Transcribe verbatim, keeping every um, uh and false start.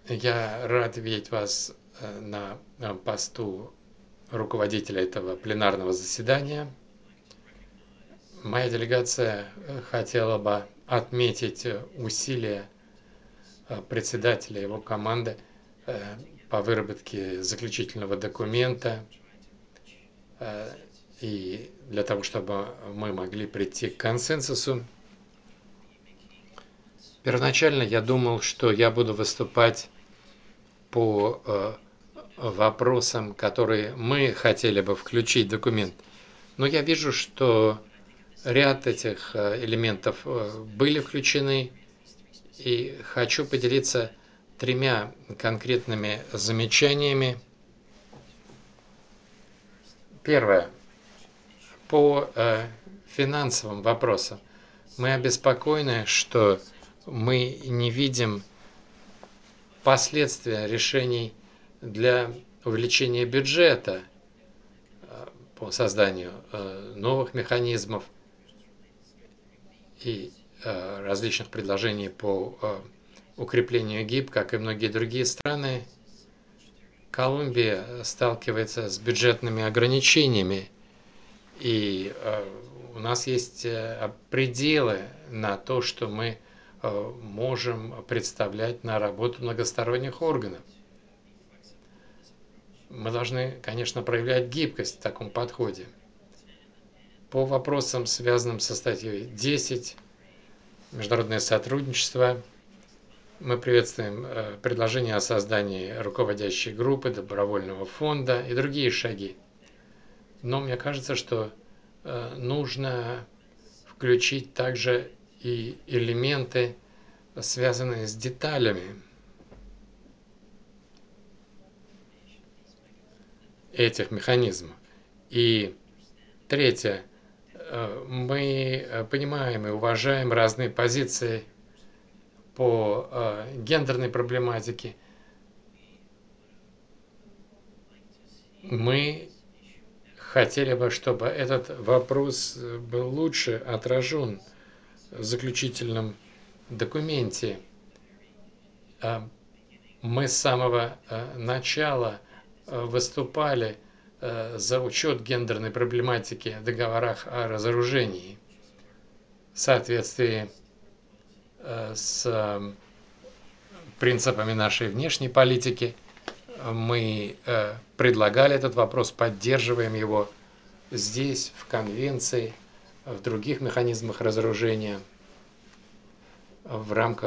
Я рад видеть вас э, на э, посту руководителя этого пленарного заседания. Моя делегация э, хотела бы отметить э, усилия э, председателя и его команды э, по выработке заключительного документа э, и для того, чтобы мы могли прийти к консенсусу. Первоначально я думал, что я буду выступать по э, вопросам, которые мы хотели бы включить в документ. Но я вижу, что ряд этих э, элементов э, были включены, и хочу поделиться тремя конкретными замечаниями. Первое. По э, финансовым вопросам. Мы обеспокоены, что мы не видим последствия решений для увеличения бюджета по созданию новых механизмов и различных предложений по укреплению ГИБ, как и многие другие страны. Колумбия сталкивается с бюджетными ограничениями, и у нас есть пределы на то, что мы можем представлять на работу многосторонних органов. Мы должны, конечно, проявлять гибкость в таком подходе. По вопросам, связанным со статьей десять, международное сотрудничество, мы приветствуем предложение о создании руководящей группы, добровольного фонда и другие шаги. Но мне кажется, что нужно включить также и элементы, связанные с деталями этих механизмов. И третье. Мы понимаем и уважаем разные позиции по гендерной проблематике. Мы хотели бы, чтобы этот вопрос был лучше отражен в заключительном документе. Мы с самого начала выступали за учет гендерной проблематики в договорах о разоружении в соответствии с принципами нашей внешней политики. Мы предлагали этот вопрос, поддерживаем его здесь, в конвенции, в других механизмах разоружения, в рамках